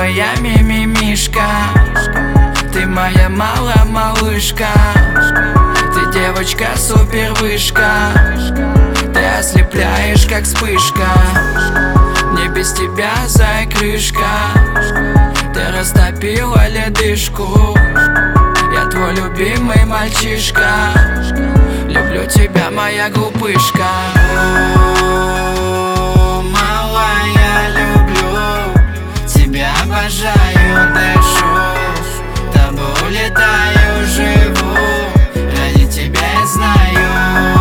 моя мимимишка, ты моя малая малышка, ты девочка супер вышка, ты ослепляешь как вспышка. Мне без тебя, зай, крышка, ты растопила ледышку. Я твой любимый мальчишка, люблю тебя, моя глупышка. О, малая, люблю тебя, обожаю, дышу, тобой летаю, живу, ради тебя я знаю.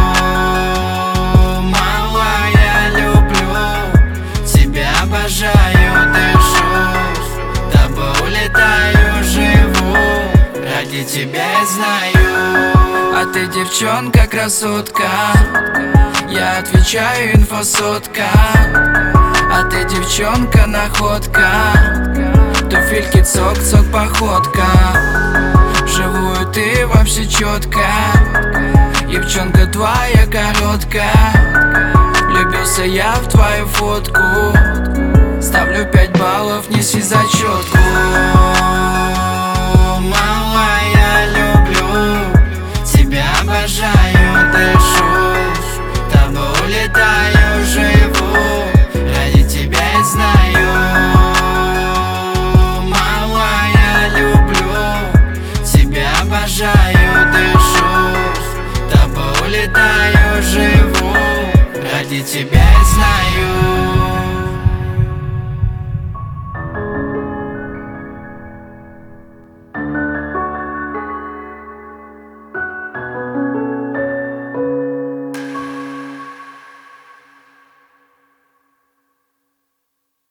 Малая, люблю тебя, обожаю, дышу, тобой летаю, живу, ради тебя я знаю. А ты девчонка, красотка, я отвечаю, инфосотка. А ты девчонка, находка, туфельки цок-цок, походка. Живую ты вообще четко, девчонка твоя короткая. Влюбился я в твою фотку, ставлю 5 баллов, неси зачетку. Обожаю, дышу, тобой летаю, живу, ради тебя я знаю. Малая, люблю тебя, обожаю, дышу, тобой летаю, живу, ради тебя я знаю.